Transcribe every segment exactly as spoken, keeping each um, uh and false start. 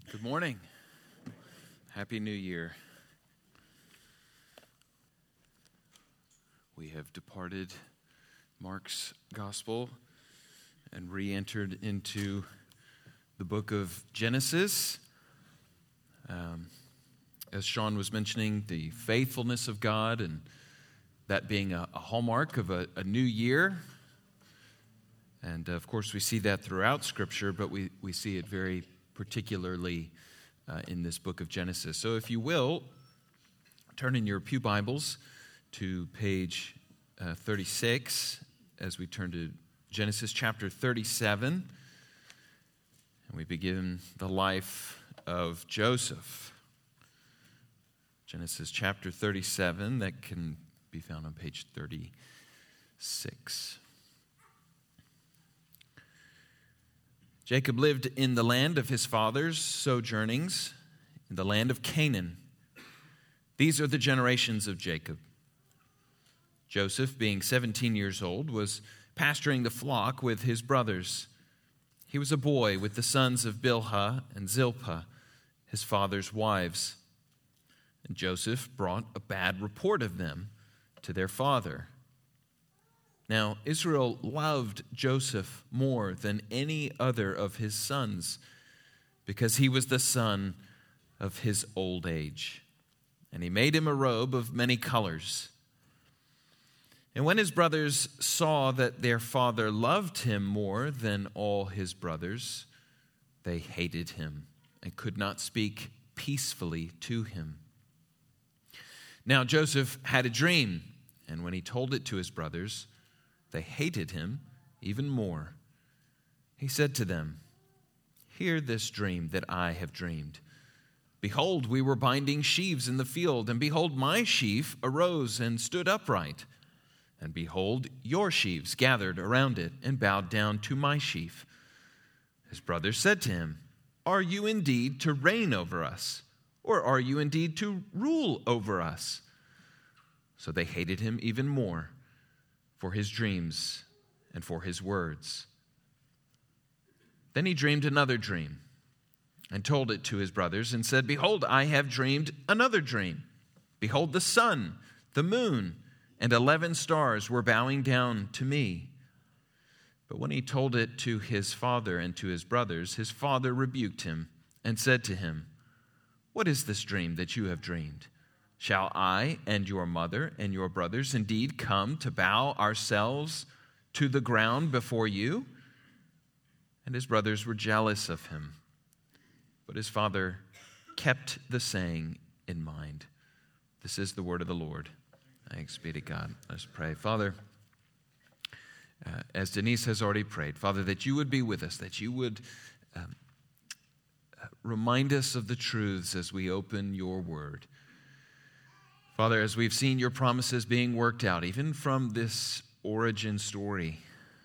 Good morning. Happy New Year. We have departed Mark's Gospel and re-entered into the book of Genesis. Um, as Sean was mentioning, the faithfulness of God and that being a, a hallmark of a, a new year. And of course, we see that throughout Scripture, but we, we see it very particularly uh, in this book of Genesis. So if you will, turn in your pew Bibles to page uh, thirty-six as we turn to Genesis chapter thirty-seven. And we begin the life of Joseph. Genesis chapter thirty-seven, that can be found on page thirty-six. Jacob lived in the land of his father's sojournings, in the land of Canaan. These are the generations of Jacob. Joseph, being seventeen years old, was pasturing the flock with his brothers. He was a boy with the sons of Bilhah and Zilpah, his father's wives. And Joseph brought a bad report of them to their father. Now, Israel loved Joseph more than any other of his sons because he was the son of his old age. And he made him a robe of many colors. And when his brothers saw that their father loved him more than all his brothers, they hated him and could not speak peacefully to him. Now, Joseph had a dream, and when he told it to his brothers, they hated him even more. He said to them, "Hear this dream that I have dreamed. Behold, we were binding sheaves in the field, and behold, my sheaf arose and stood upright. And behold, your sheaves gathered around it and bowed down to my sheaf." His brothers said to him, "Are you indeed to reign over us, or are you indeed to rule over us?" So they hated him even more for his dreams and for his words. Then he dreamed another dream and told it to his brothers and said, "Behold, I have dreamed another dream. Behold, the sun, the moon, and eleven stars were bowing down to me." But when he told it to his father and to his brothers, his father rebuked him and said to him, "What is this dream that you have dreamed? Shall I and your mother and your brothers indeed come to bow ourselves to the ground before you?" And his brothers were jealous of him. But his father kept the saying in mind. This is the word of the Lord. Thanks be to God. Let's pray. Father, uh, as Denise has already prayed, Father, that you would be with us, that you would um, remind us of the truths as we open your word. Father, as we've seen your promises being worked out, even from this origin story,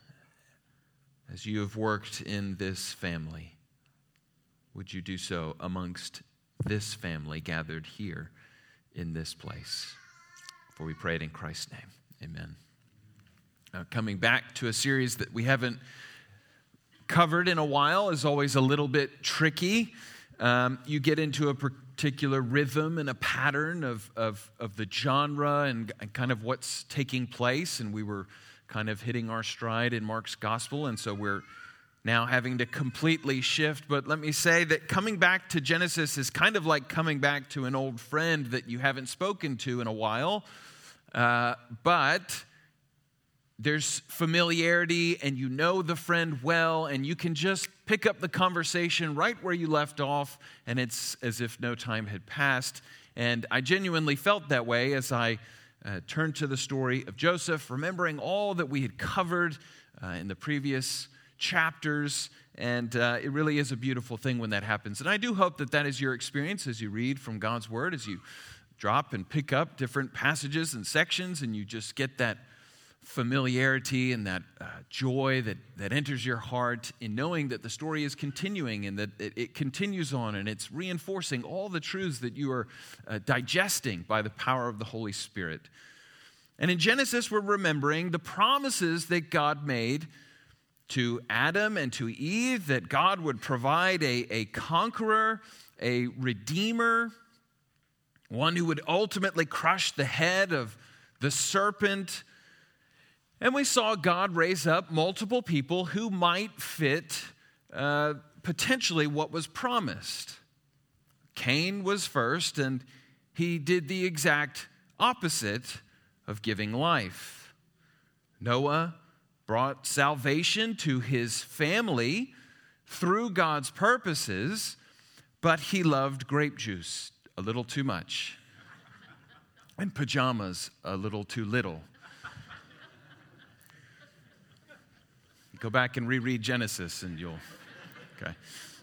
as you have worked in this family, would you do so amongst this family gathered here in this place? For we pray it in Christ's name. Amen. Now, coming back to a series that we haven't covered in a while is always a little bit tricky. Um, you get into a particular rhythm and a pattern of, of, of the genre and, and kind of what's taking place. And we were kind of hitting our stride in Mark's gospel. And so we're now having to completely shift. But let me say that coming back to Genesis is kind of like coming back to an old friend that you haven't spoken to in a while. Uh, but there's familiarity and you know the friend well and you can just pick up the conversation right where you left off and it's as if no time had passed. And I genuinely felt that way as I uh, turned to the story of Joseph, remembering all that we had covered uh, in the previous chapters. And uh, it really is a beautiful thing when that happens. And I do hope that that is your experience as you read from God's Word, as you drop and pick up different passages and sections and you just get that familiarity and that uh, joy that, that enters your heart in knowing that the story is continuing and that it, it continues on and it's reinforcing all the truths that you are uh, digesting by the power of the Holy Spirit. And in Genesis, we're remembering the promises that God made to Adam and to Eve that God would provide a, a conqueror, a redeemer, one who would ultimately crush the head of the serpent. And we saw God raise up multiple people who might fit uh, potentially what was promised. Cain was first, and he did the exact opposite of giving life. Noah brought salvation to his family through God's purposes, but he loved grape juice a little too much and pajamas a little too little. Go back and reread Genesis and you'll, okay.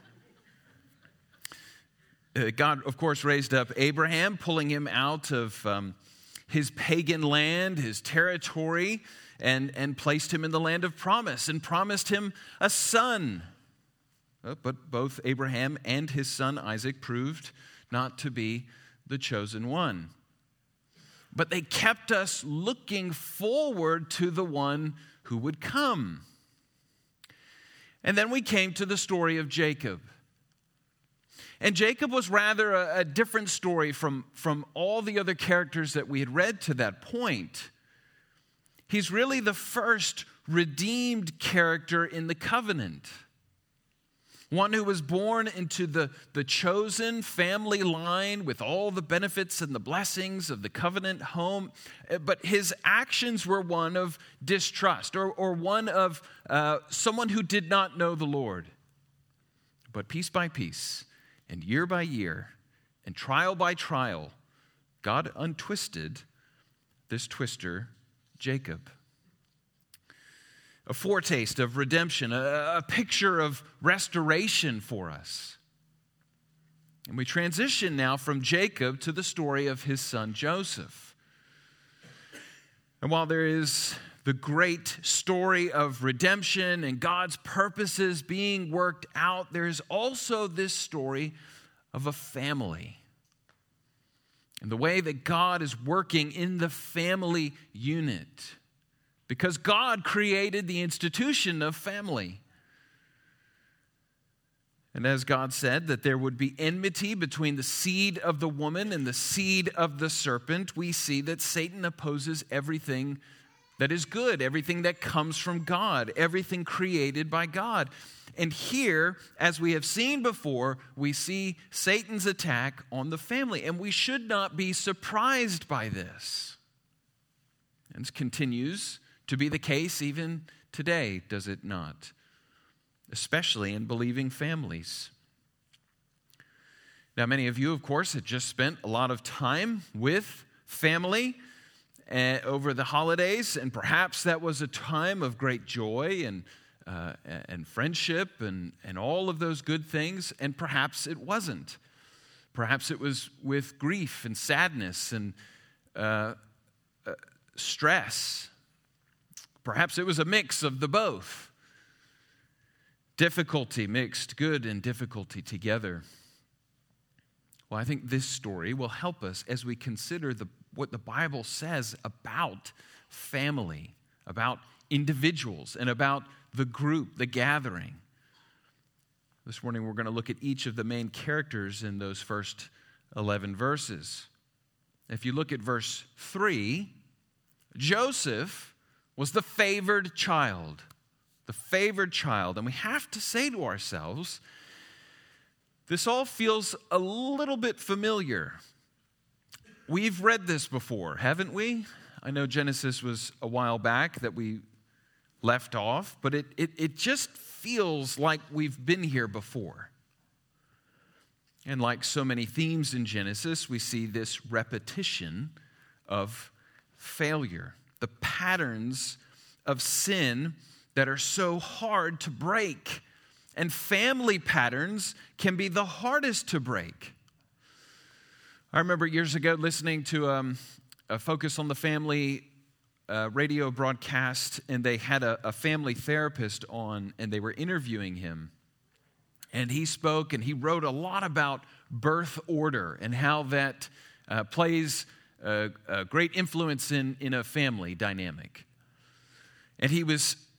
Uh, God, of course, raised up Abraham, pulling him out of um, his pagan land, his territory, and, and placed him in the land of promise and promised him a son. Uh, but both Abraham and his son Isaac proved not to be the chosen one. But they kept us looking forward to the one who would come. And then we came to the story of Jacob. And Jacob was rather a, a different story from, from all the other characters that we had read to that point. He's really the first redeemed character in the covenant. One who was born into the, the chosen family line with all the benefits and the blessings of the covenant home. But his actions were one of distrust or, or one of uh, someone who did not know the Lord. But piece by piece, and year by year, and trial by trial, God untwisted this twister, Jacob. A foretaste of redemption, a, a picture of restoration for us. And we transition now from Jacob to the story of his son Joseph. And while there is the great story of redemption and God's purposes being worked out, there is also this story of a family. And the way that God is working in the family unit. Because God created the institution of family. And as God said that there would be enmity between the seed of the woman and the seed of the serpent, we see that Satan opposes everything that is good, everything that comes from God, everything created by God. And here, as we have seen before, we see Satan's attack on the family. And we should not be surprised by this. And it continues to be the case even today, does it not? Especially in believing families. Now, many of you, of course, had just spent a lot of time with family uh, over the holidays, and perhaps that was a time of great joy and uh, and friendship and, and all of those good things, and perhaps it wasn't. Perhaps it was with grief and sadness and uh, uh, stress. Perhaps it was a mix of the both. Difficulty mixed, good and difficulty together. Well, I think this story will help us as we consider the, what the Bible says about family, about individuals, and about the group, the gathering. This morning we're going to look at each of the main characters in those first eleven verses. If you look at verse three, Joseph was the favored child. The favored child. And we have to say to ourselves, this all feels a little bit familiar. We've read this before, haven't we? I know Genesis was a while back that we left off, but it, it, it just feels like we've been here before. And like so many themes in Genesis, we see this repetition of failure. The patterns of sin that are so hard to break. And family patterns can be the hardest to break. I remember years ago listening to um, a Focus on the Family uh, radio broadcast, and they had a, a family therapist on, and they were interviewing him. And he spoke, and he wrote a lot about birth order and how that uh, plays a, a great influence in, in a family dynamic. And he was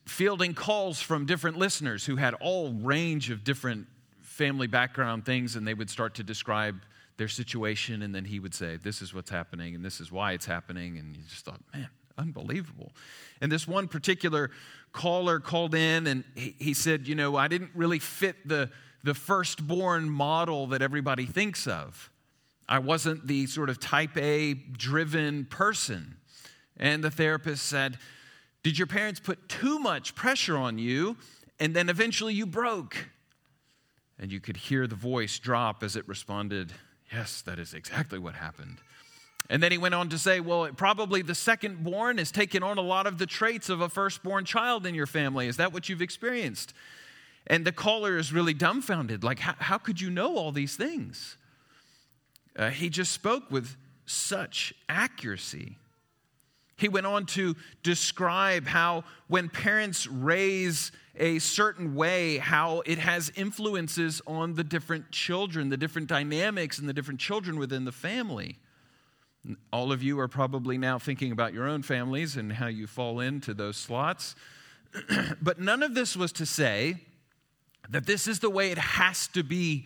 fielding calls from different listeners who had all range of different family background things, and they would start to describe their situation, and then he would say, this is what's happening, and this is why it's happening, and you just thought, man, unbelievable. And this one particular caller called in, and he, he said, you know, I didn't really fit the, the firstborn model that everybody thinks of. I wasn't the sort of type A driven person. And the therapist said, did your parents put too much pressure on you, and then eventually you broke? And you could hear the voice drop as it responded, yes, that is exactly what happened. And then he went on to say, well, probably the second-born has taken on a lot of the traits of a firstborn child in your family. Is that what you've experienced? And the caller is really dumbfounded. Like, how, how could you know all these things? Uh, he just spoke with such accuracy. He went on to describe how when parents raise a certain way, how it has influences on the different children, the different dynamics and the different children within the family. All of you are probably now thinking about your own families and how you fall into those slots. But none of this was to say that this is the way it has to be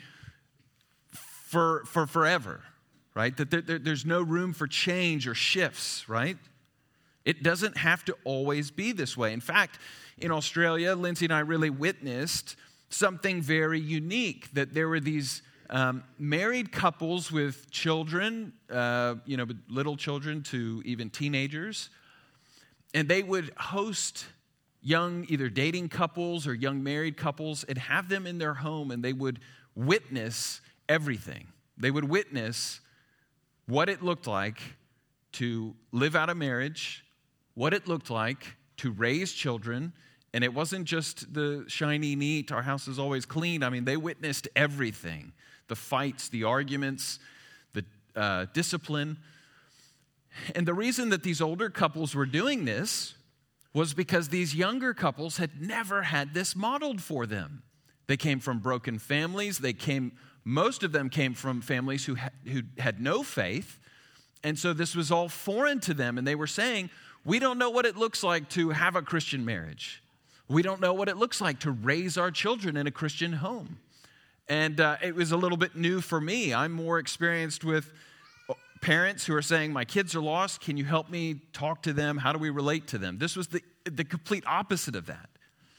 for, for forever, right? That there, there, there's no room for change or shifts, right? It doesn't have to always be this way. In fact, in Australia, Lindsay and I really witnessed something very unique, that there were these um, married couples with children, uh, you know, little children to even teenagers, and they would host young either dating couples or young married couples and have them in their home, and they would witness everything. They would witness what it looked like to live out a marriage, what it looked like to raise children. And it wasn't just the shiny, neat, our house is always clean. I mean, they witnessed everything. The fights, the arguments, the uh, discipline. And the reason that these older couples were doing this was because these younger couples had never had this modeled for them. They came from broken families. They came, most of them came from families who ha- who had no faith. And so this was all foreign to them. And they were saying, we don't know what it looks like to have a Christian marriage. We don't know what it looks like to raise our children in a Christian home. And uh, it was a little bit new for me. I'm more experienced with parents who are saying, my kids are lost. Can you help me talk to them? How do we relate to them? This was the, the complete opposite of that.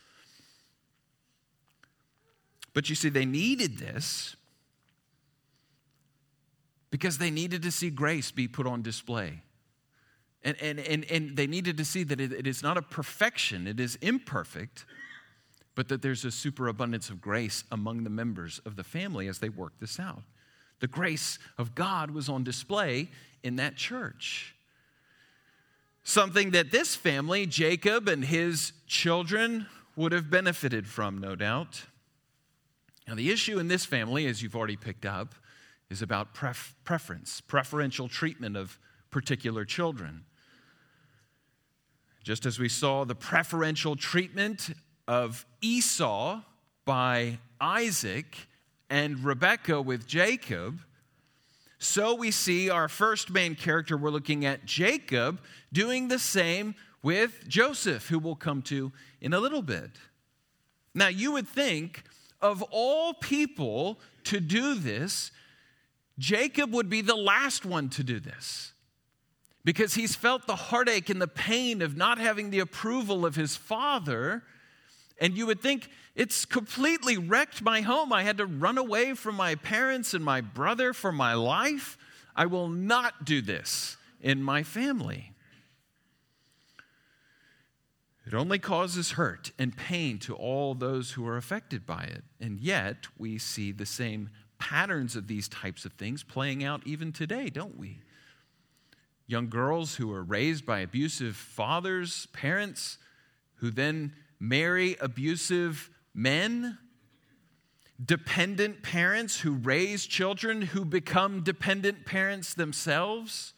But you see, they needed this because they needed to see grace be put on display. And, and, and, and they needed to see that it, it is not a perfection, it is imperfect, but that there's a superabundance of grace among the members of the family as they work this out. The grace of God was on display in that church. Something that this family, Jacob and his children, would have benefited from, no doubt. Now, the issue in this family, as you've already picked up, is about pref- preference, preferential treatment of particular children. Just as we saw the preferential treatment of Esau by Isaac and Rebekah with Jacob, so we see our first main character we're looking at, Jacob, doing the same with Joseph, who we'll come to in a little bit. Now, you would think of all people to do this, Jacob would be the last one to do this, because he's felt the heartache and the pain of not having the approval of his father. And you would think, it's completely wrecked my home. I had to run away from my parents and my brother for my life. I will not do this in my family. It only causes hurt and pain to all those who are affected by it. And yet, we see the same patterns of these types of things playing out even today, don't we? Young girls who are raised by abusive fathers, parents, who then marry abusive men. Dependent parents who raise children who become dependent parents themselves.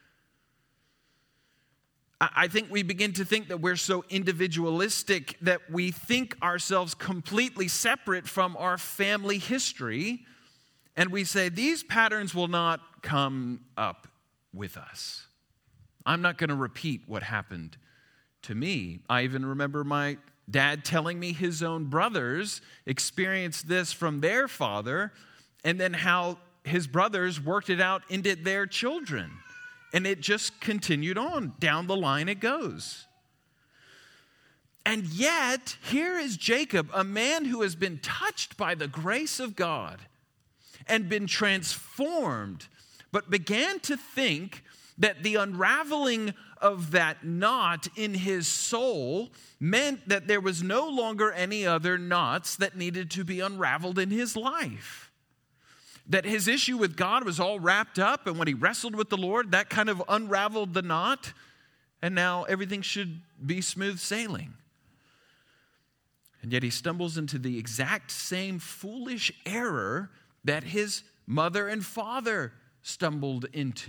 I think we begin to think that we're so individualistic that we think ourselves completely separate from our family history. And we say, these patterns will not come up with us. I'm not going to repeat what happened to me. I even remember my Dad telling me his own brothers experienced this from their father, and then how his brothers worked it out into their children. And it just continued on. Down the line it goes. And yet, here is Jacob, a man who has been touched by the grace of God and been transformed, but began to think that the unraveling of that knot in his soul meant that there was no longer any other knots that needed to be unraveled in his life. That his issue with God was all wrapped up, and when he wrestled with the Lord, that kind of unraveled the knot, and now everything should be smooth sailing. And yet he stumbles into the exact same foolish error that his mother and father stumbled into.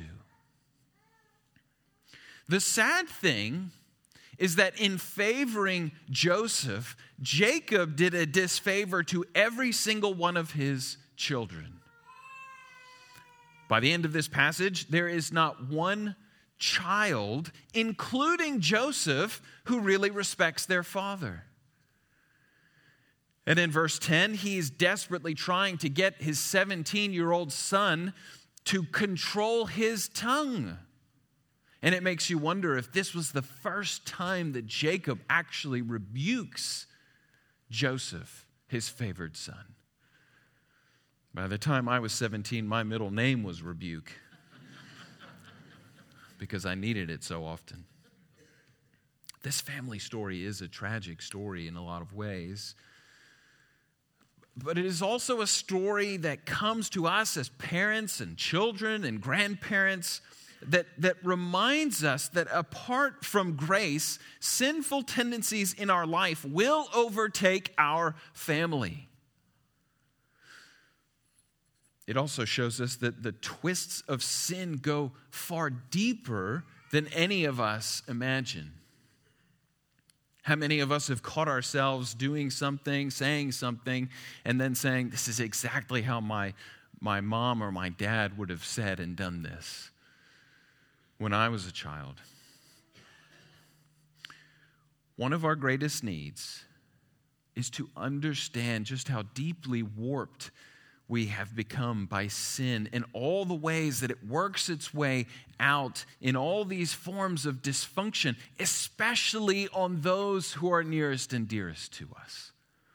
The sad thing is that in favoring Joseph, Jacob did a disfavor to every single one of his children. By the end of this passage, there is not one child, including Joseph, who really respects their father. And in verse ten, he's desperately trying to get his seventeen-year-old son to control his tongue. And it makes you wonder if this was the first time that Jacob actually rebukes Joseph, his favored son. By the time I was seventeen, my middle name was Rebuke because I needed it so often. This family story is a tragic story in a lot of ways. But it is also a story that comes to us as parents and children and grandparents that, that reminds us that apart from grace, sinful tendencies in our life will overtake our family. It also shows us that the twists of sin go far deeper than any of us imagine. How many of us have caught ourselves doing something, saying something, and then saying, this is exactly how my, my mom or my dad would have said and done this when I was a child? One of our greatest needs is to understand just how deeply warped we have become by sin and all the ways that it works its way out in all these forms of dysfunction, especially on those who are nearest and dearest to us.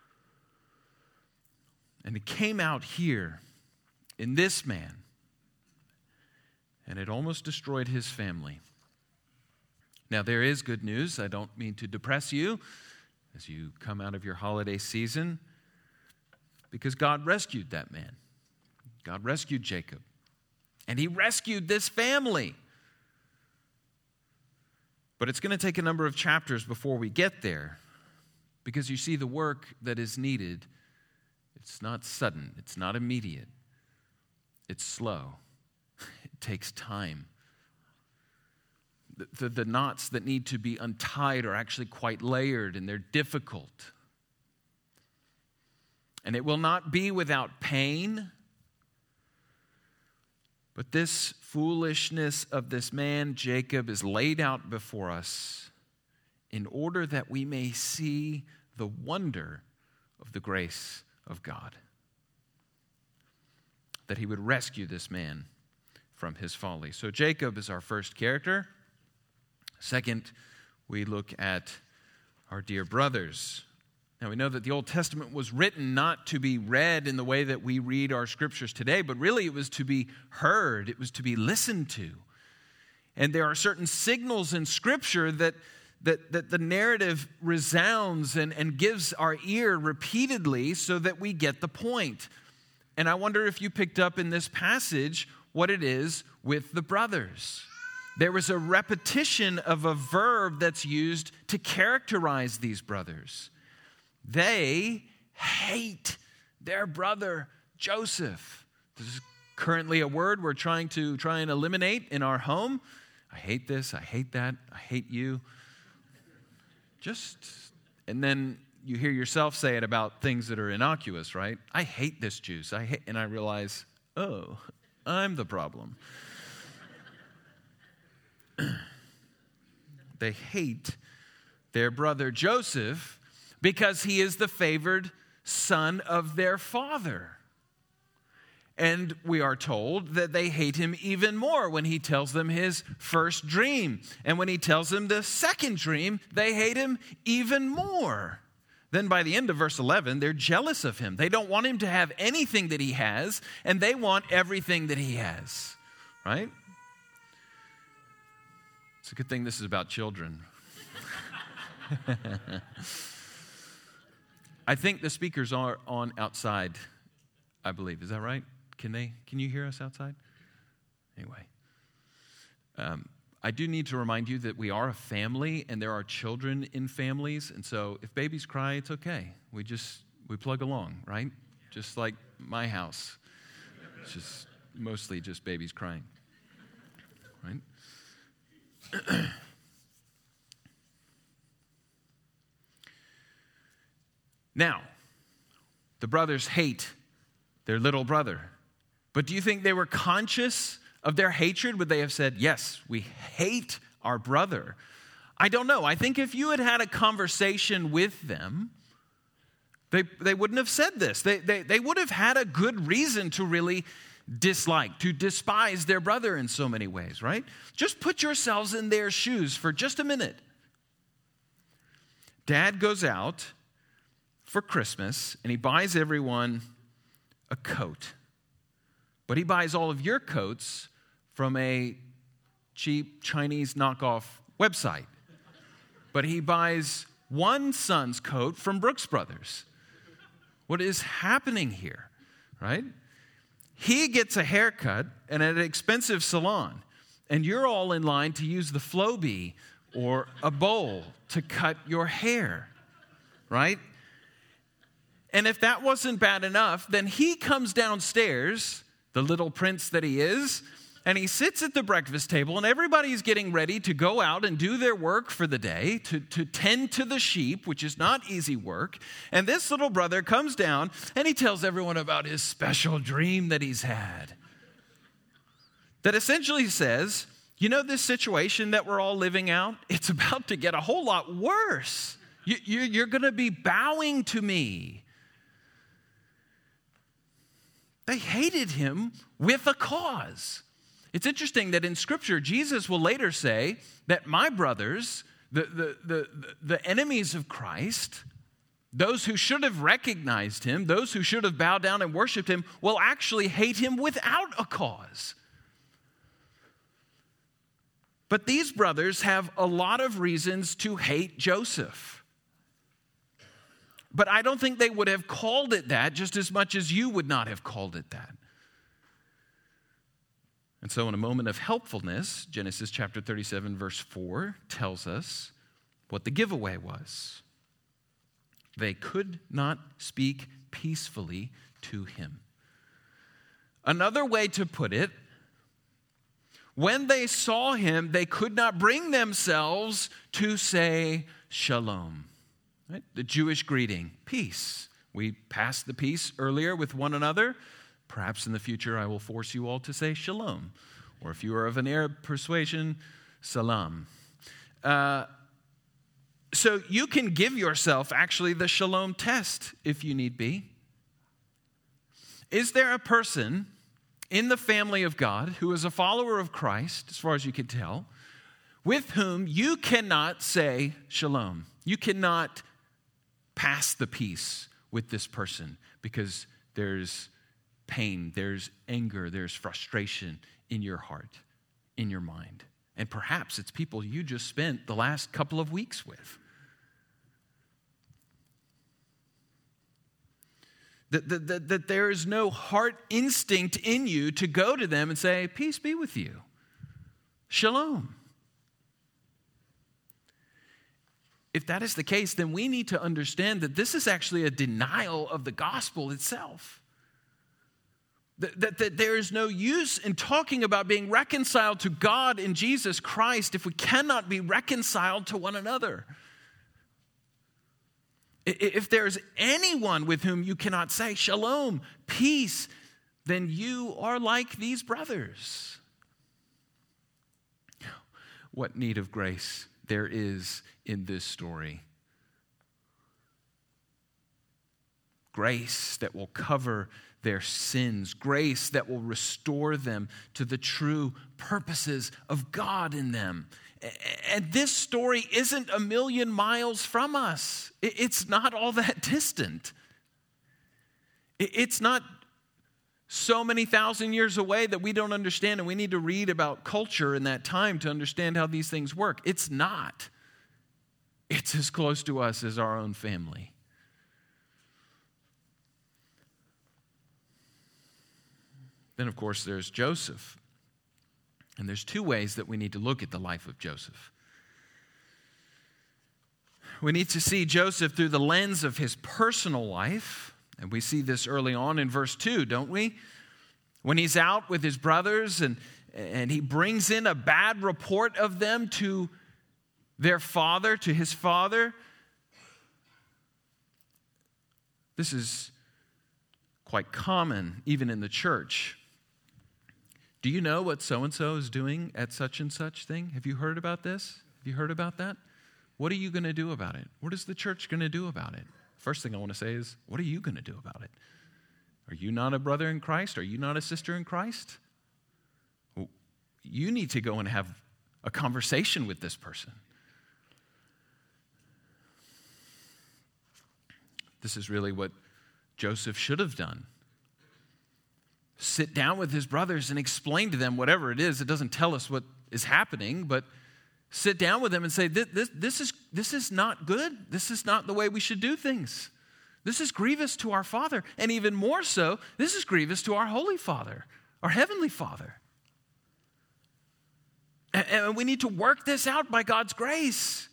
And it came out here in this man, and it almost destroyed his family. Now, there is good news. I don't mean to depress you as you come out of your holiday season, because God rescued that man. God rescued Jacob. And he rescued this family. But it's going to take a number of chapters before we get there, because you see the work that is needed, it's not sudden, it's not immediate, it's slow, it takes time. The, the, the knots that need to be untied are actually quite layered, and they're difficult. And it will not be without pain. But this foolishness of this man, Jacob, is laid out before us in order that we may see the wonder of the grace of God. That he would rescue this man from his folly. So Jacob is our first character. Second, we look at our dear brothers. Now, we know that the Old Testament was written not to be read in the way that we read our scriptures today, but really it was to be heard. It was to be listened to. And there are certain signals in Scripture that, that, that the narrative resounds and, and gives our ear repeatedly so that we get the point. And I wonder if you picked up in this passage what it is with the brothers. There was a repetition of a verb that's used to characterize these brothers. They hate their brother Joseph. This is currently a word we're trying to try and eliminate in our home. I hate this, I hate that, I hate you. Just, and then you hear yourself say it about things that are innocuous, right? I hate this juice. I hate, and I realize, oh, I'm the problem. They hate their brother Joseph. because he is the favored son of their father. And we are told that they hate him even more when he tells them his first dream. And when he tells them the second dream, they hate him even more. Then by the end of verse eleven, they're jealous of him. They don't want him to have anything that he has, and they want everything that he has, right? It's a good thing this is about children. I think the speakers are on outside, I believe. Is that right? Can they? Can you hear us outside? Anyway. Um, I do need to remind you that we are a family and there are children in families. And so if babies cry, it's okay. We just, we plug along, right? Just like my house. It's just mostly just babies crying, right? Now, the brothers hate their little brother. But do you think they were conscious of their hatred? Would they have said, yes, we hate our brother? I don't know. I think if you had had a conversation with them, they, they wouldn't have said this. They, they, they would have had a good reason to really dislike, to despise their brother in so many ways, right? Just put yourselves in their shoes for just a minute. Dad goes out for Christmas and he buys everyone a coat. But he buys all of your coats from a cheap Chinese knockoff website. But he buys one son's coat from Brooks Brothers. What is happening here, right? He gets a haircut and at an expensive salon, and you're all in line to use the Flowbee or a bowl to cut your hair, right? And if that wasn't bad enough, then he comes downstairs, the little prince that he is, and he sits at the breakfast table, and everybody's getting ready to go out and do their work for the day, to, to tend to the sheep, which is not easy work. And this little brother comes down, and he tells everyone about his special dream that he's had. That essentially says, you know this situation that we're all living out? It's about to get a whole lot worse. You, you, you're going to be bowing to me. They hated him with a cause. It's interesting that in Scripture, Jesus will later say that my brothers, the, the, the, the enemies of Christ, those who should have recognized him, those who should have bowed down and worshiped him, will actually hate him without a cause. But these brothers have a lot of reasons to hate Joseph. But I don't think they would have called it that just as much as you would not have called it that. And so in a moment of helpfulness, Genesis chapter thirty-seven, verse four tells us what the giveaway was. They could not speak peacefully to him. Another way to put it, when they saw him, they could not bring themselves to say shalom. Right? The Jewish greeting, peace. We passed the peace earlier with one another. Perhaps in the future I will force you all to say shalom. Or if you are of an Arab persuasion, salam. Uh, so you can give yourself actually the shalom test if you need be. Is there a person in the family of God who is a follower of Christ, as far as you can tell, with whom you cannot say shalom? You cannot pass the peace with this person because there's pain, there's anger, there's frustration in your heart, in your mind. And perhaps it's people you just spent the last couple of weeks with. That, that, that, that there is no heart instinct in you to go to them and say, peace be with you. Shalom. If that is the case, then we need to understand that this is actually a denial of the gospel itself. That, that, that there is no use in talking about being reconciled to God in Jesus Christ if we cannot be reconciled to one another. If there's anyone with whom you cannot say shalom, peace, then you are like these brothers. What need of grace there is in this story. grace that will cover their sins, grace that will restore them to the true purposes of God in them. And this story isn't a million miles from us. It's not all that distant. It's not so many thousand years away that we don't understand, and we need to read about culture in that time to understand how these things work. It's not. It's as close to us as our own family. Then, of course, there's Joseph. And there's two ways that we need to look at the life of Joseph. We need to see Joseph through the lens of his personal life. And we see this early on in verse two, don't we? When he's out with his brothers and, and he brings in a bad report of them to their father, to his father. This is quite common even in the church. Do you know what so-and-so is doing at such and such thing? Have you heard about this? Have you heard about that? What are you going to do about it? What is the church going to do about it? First thing I want to say is, what are you going to do about it? Are you not a brother in Christ? Are you not a sister in Christ? Well, you need to go and have a conversation with this person. This is really what Joseph should have done. Sit down with his brothers and explain to them whatever it is. It doesn't tell us what is happening, but sit down with them and say, this, this, this, is, this is not good. This is not the way we should do things. This is grievous to our Father. And even more so, this is grievous to our Holy Father, our Heavenly Father. And, and we need to work this out by God's grace.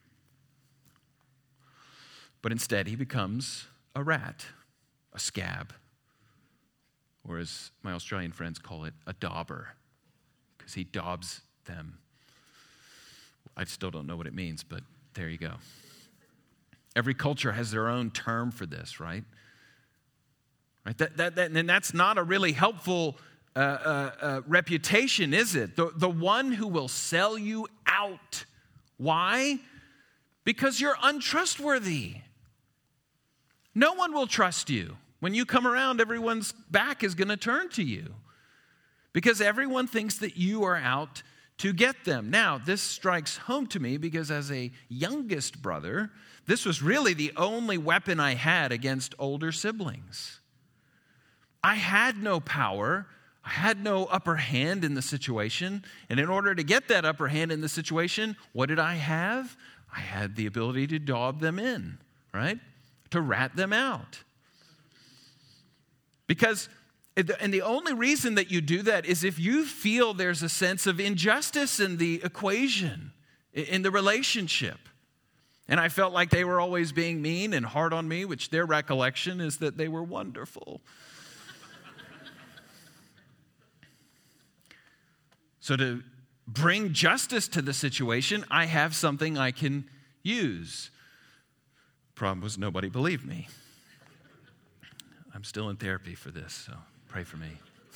But instead, he becomes a rat, a scab. Or as my Australian friends call it, a dauber, because he daubs them. I still don't know what it means, but there you go. Every culture has their own term for this, right? Right. That, that, that, and that's not a really helpful uh, uh, uh, reputation, is it? The, the one who will sell you out. Why? Because you're untrustworthy. No one will trust you. When you come around, everyone's back is going to turn to you because everyone thinks that you are out to get them. Now, this strikes home to me because as a youngest brother, this was really the only weapon I had against older siblings. I had no power. I had no upper hand in the situation. And in order to get that upper hand in the situation, what did I have? I had the ability to daub them in, right? To rat them out. Because, and the only reason that you do that is if you feel there's a sense of injustice in the equation, in the relationship. And I felt like they were always being mean and hard on me, which their recollection is that they were wonderful. So to bring justice to the situation, I have something I can use. Problem was nobody believed me. I'm still in therapy for this, so pray for me.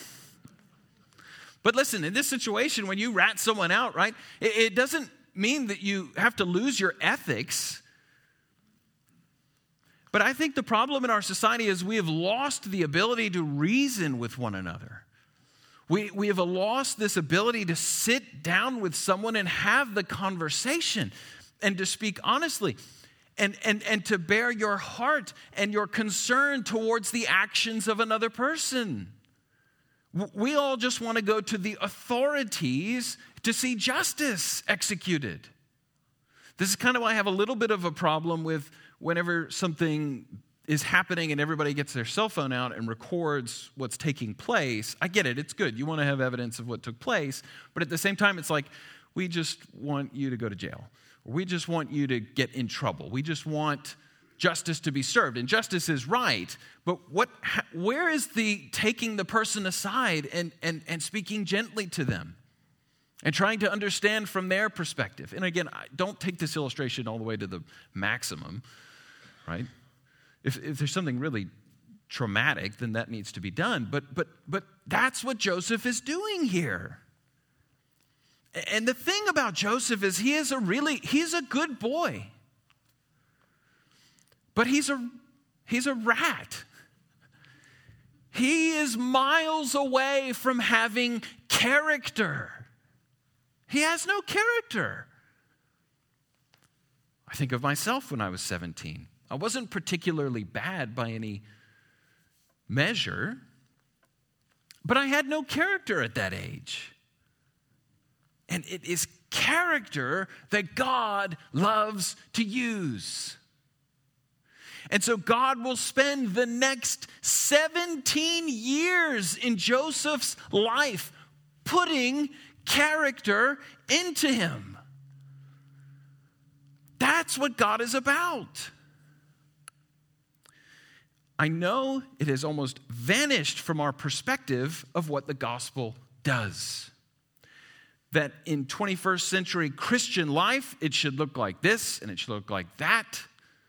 But listen, in this situation, when you rat someone out, right, it, it doesn't mean that you have to lose your ethics. But I think the problem in our society is we have lost the ability to reason with one another. We, we have lost this ability to sit down with someone and have the conversation and to speak honestly. And, and, and to bear your heart and your concern towards the actions of another person. We all just want to go to the authorities to see justice executed. This is kind of why I have a little bit of a problem with whenever something is happening and everybody gets their cell phone out and records what's taking place. I get it, it's good. You want to have evidence of what took place. But at the same time, it's like, we just want you to go to jail. We just want you to get in trouble. We just want justice to be served. And justice is right. But what? Where is the taking the person aside and, and, and speaking gently to them and trying to understand from their perspective? And again, don't take this illustration all the way to the maximum, right? If, if there's something really traumatic, then that needs to be done. But, but, but that's what Joseph is doing here. And the thing about Joseph is he is a really, he's a good boy. But he's a, He's a rat. He is miles away from having character. He has no character. I think of myself when I was seventeen. I wasn't particularly bad by any measure, but I had no character at that age. And it is character that God loves to use. And so God will spend the next seventeen years in Joseph's life putting character into him. That's what God is about. I know it has almost vanished from our perspective of what the gospel does. That in twenty-first century Christian life, it should look like this and it should look like that.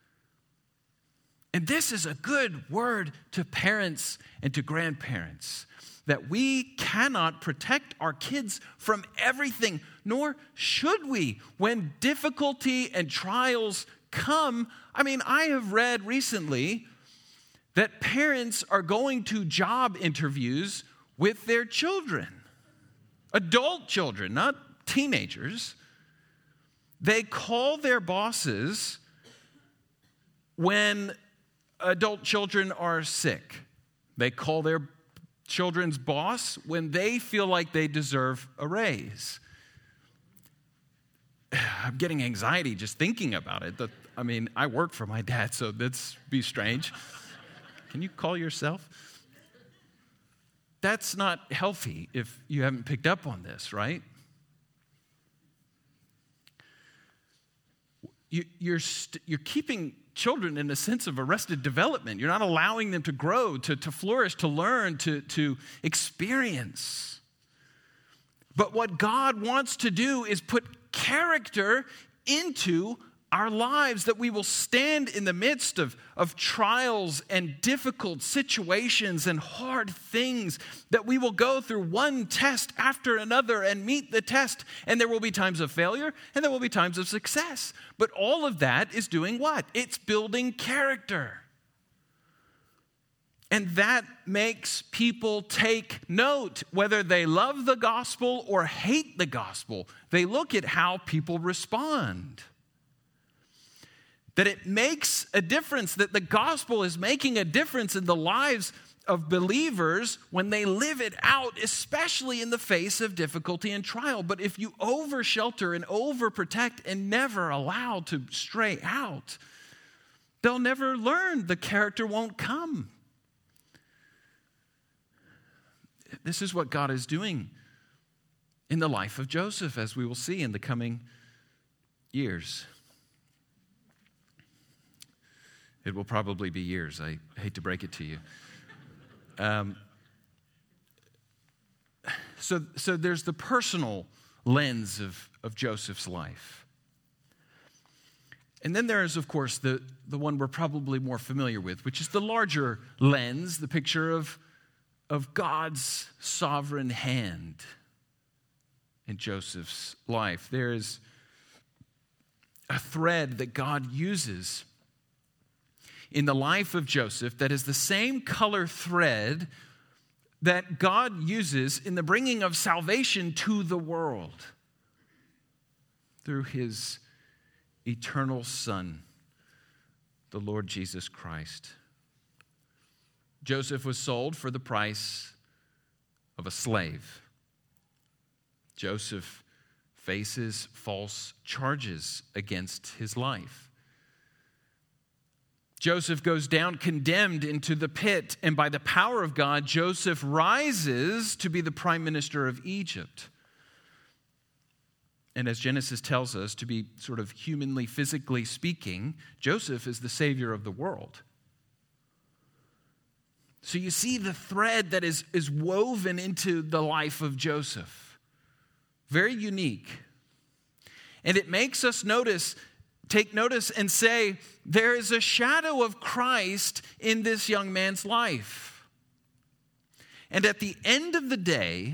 And this is a good word to parents and to grandparents, that we cannot protect our kids from everything, nor should we when difficulty and trials come. I mean, I have read recently that parents are going to job interviews with their children, adult children, not teenagers. They call their bosses when adult children are sick. They call their children's boss when they feel like they deserve a raise. I'm getting anxiety just thinking about it. I mean, I work for my dad, so that's be strange. Can you call yourself? That's not healthy if you haven't picked up on this, right? You, you're, st- you're keeping children in a sense of arrested development. You're not allowing them to grow, to, to flourish, to learn, to, to experience. But what God wants to do is put character into our lives, that we will stand in the midst of, of trials and difficult situations and hard things, that we will go through one test after another and meet the test, and there will be times of failure and there will be times of success. But all of that is doing what? It's building character. And that makes people take note, whether they love the gospel or hate the gospel. They look at how people respond. That it makes a difference, that the gospel is making a difference in the lives of believers when they live it out, especially in the face of difficulty and trial. But if you over-shelter and over-protect and never allow to stray out, they'll never learn. The character won't come. This is what God is doing in the life of Joseph, as we will see in the coming years. It will probably be years. I hate to break it to you. Um, so, so there's the personal lens of, of Joseph's life. And then there is, of course, the, the one we're probably more familiar with, which is the larger lens, the picture of, of God's sovereign hand in Joseph's life. There is a thread that God uses in the life of Joseph that is the same color thread that God uses in the bringing of salvation to the world through his eternal Son, the Lord Jesus Christ. Joseph was sold for the price of a slave. Joseph faces false charges against his life. Joseph goes down condemned into the pit, and by the power of God, Joseph rises to be the prime minister of Egypt. And as Genesis tells us, to be sort of humanly, physically speaking, Joseph is the savior of the world. So you see the thread that is, is woven into the life of Joseph. Very unique. And it makes us notice Take notice and say, there is a shadow of Christ in this young man's life. And at the end of the day,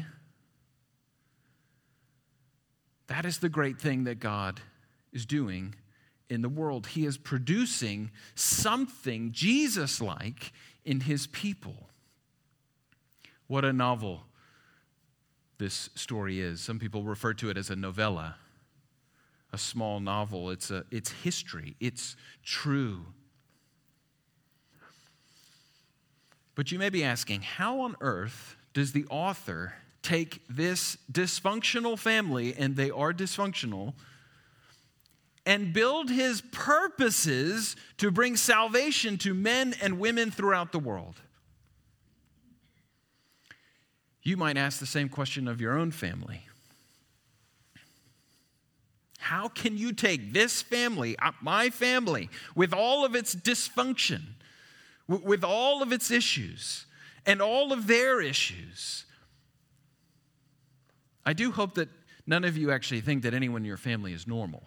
that is the great thing that God is doing in the world. He is producing something Jesus-like in his people. What a novel this story is. Some people refer to it as a novella, a small novel. It's a, it's history. It's true. But you may be asking, how on earth does the author take this dysfunctional family, and they are dysfunctional, and build his purposes to bring salvation to men and women throughout the world? You might ask the same question of your own family. How can you take this family, my family, with all of its dysfunction, with all of its issues, and all of their issues? I do hope that none of you actually think that anyone in your family is normal.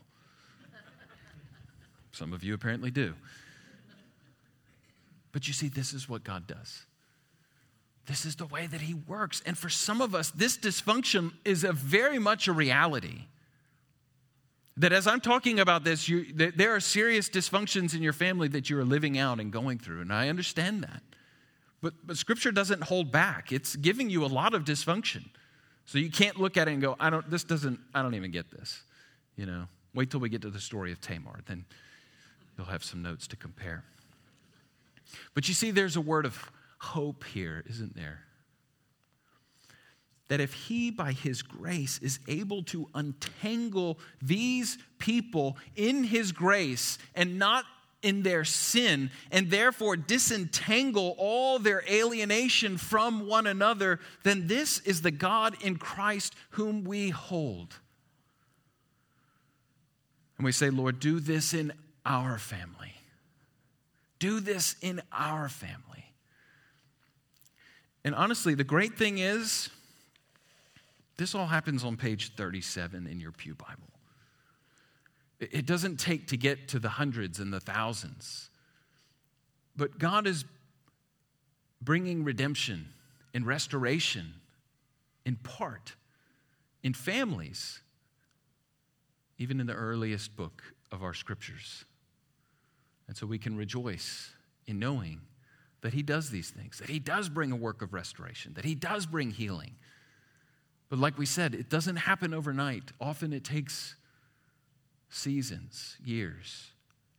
Some of you apparently do. But you see, this is what God does. This is the way that he works. And for some of us, this dysfunction is a very much a reality. That as I'm talking about this, you, there are serious dysfunctions in your family that you are living out and going through. And I understand that. But, but Scripture doesn't hold back. It's giving you a lot of dysfunction. So you can't look at it and go, I don't, this doesn't, I don't even get this. You know, wait till we get to the story of Tamar. Then you'll have some notes to compare. But you see, there's a word of hope here, isn't there? That if he, by his grace, is able to untangle these people in his grace and not in their sin, and therefore disentangle all their alienation from one another, then this is the God in Christ whom we hold. And we say, Lord, do this in our family. Do this in our family. And honestly, the great thing is, this all happens on page thirty-seven in your pew Bible. It doesn't take to get to the hundreds and the thousands. But God is bringing redemption and restoration in part in families, even in the earliest book of our scriptures. And so we can rejoice in knowing that he does these things, that he does bring a work of restoration, that he does bring healing. But like we said, it doesn't happen overnight. Often it takes seasons, years.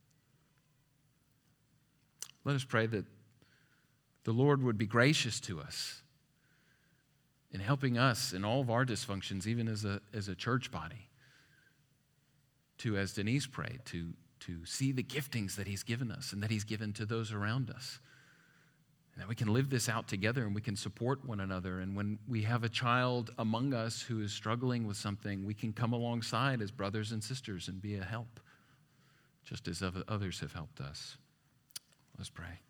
Let us pray that the Lord would be gracious to us in helping us in all of our dysfunctions, even as a, as a church body, to, as Denise prayed, to, to see the giftings that he's given us and that he's given to those around us. And that we can live this out together and we can support one another. And when we have a child among us who is struggling with something, we can come alongside as brothers and sisters and be a help, just as others have helped us. Let's pray.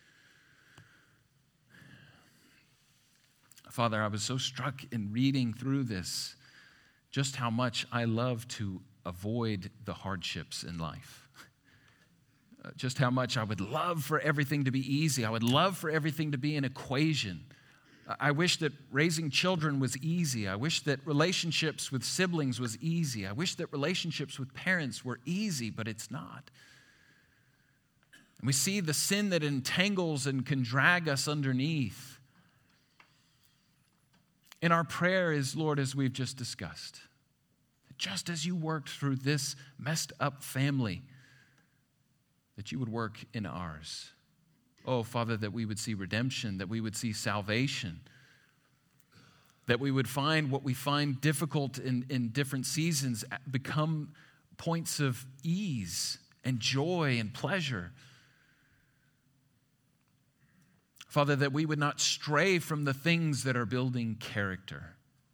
Father, I was so struck in reading through this, just how much I love to avoid the hardships in life. Just how much I would love for everything to be easy. I would love for everything to be an equation. I wish that raising children was easy. I wish that relationships with siblings was easy. I wish that relationships with parents were easy, but it's not. And we see the sin that entangles and can drag us underneath. And our prayer is, Lord, as we've just discussed, just as you worked through this messed up family, that you would work in ours. Oh, Father, that we would see redemption, that we would see salvation, that we would find what we find difficult in, in different seasons become points of ease and joy and pleasure. Father, that we would not stray from the things that are building character,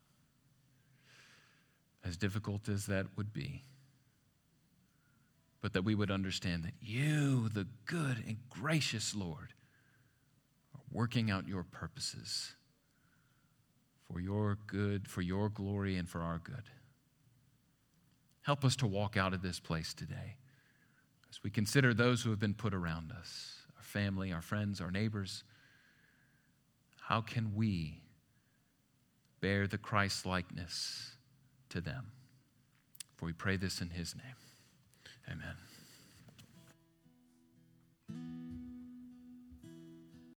as difficult as that would be. But that we would understand that you, the good and gracious Lord, are working out your purposes for your good, for your glory, and for our good. Help us to walk out of this place today as we consider those who have been put around us, our family, our friends, our neighbors. How can we bear the Christ-likeness to them? For we pray this in his name. Amen.